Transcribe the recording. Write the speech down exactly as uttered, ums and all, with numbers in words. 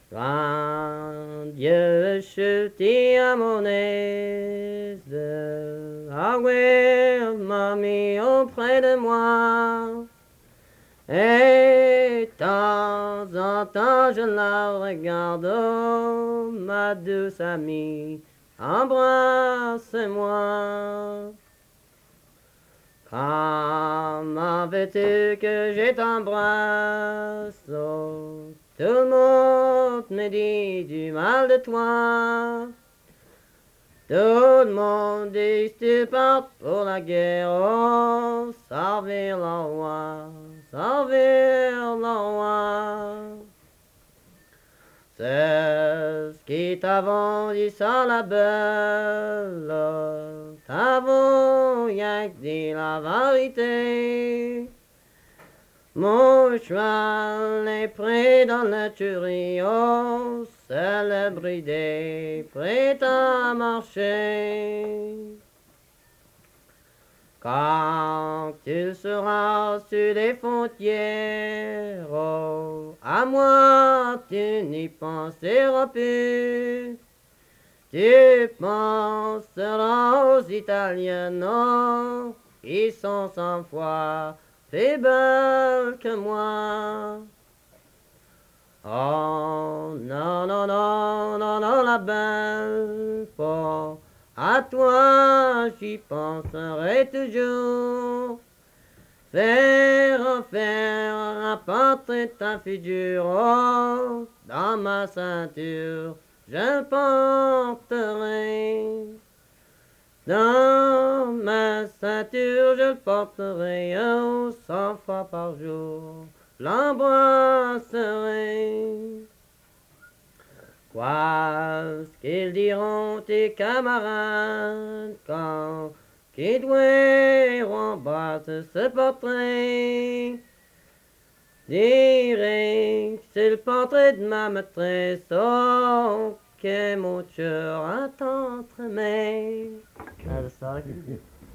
Grand Dieu chuté à mon aise, ah ouais, m'a mis auprès de moi. Et de temps en temps je la regarde, oh, ma douce amie, embrasse-moi. Comment veux-tu que je t'embrasse? Oh, tout le monde me dit du mal de toi. Tout le monde dit que tu partes pour la guerre. Oh, servir le roi, servir le roi. C'est ce qui t'avons dit ça la belle. T'avons rien que dit la vérité. Mon cheval est pris dans le turio, c'est le bridé, prêt à marcher. Quand tu seras sur les frontières, oh, à moi tu n'y penseras plus. Tu penseras aux Italiens, non, ils sont cent fois plus belles que moi. Oh, non, non, non, non, non, la belle, pas à toi, j'y penserai toujours. Faire, faire un portrait de ta figure, oh, dans ma ceinture, je le porterai. Dans ma ceinture, je le porterai, oh, cent fois par jour, l'embrasserai. Quoi qu'ils diront tes camarades quand qu'ils verront embrasser ce portrait? Dirai que c'est le portrait de ma maîtresse, oh, que mon cœur a tant aimé. Ah, c'est ça.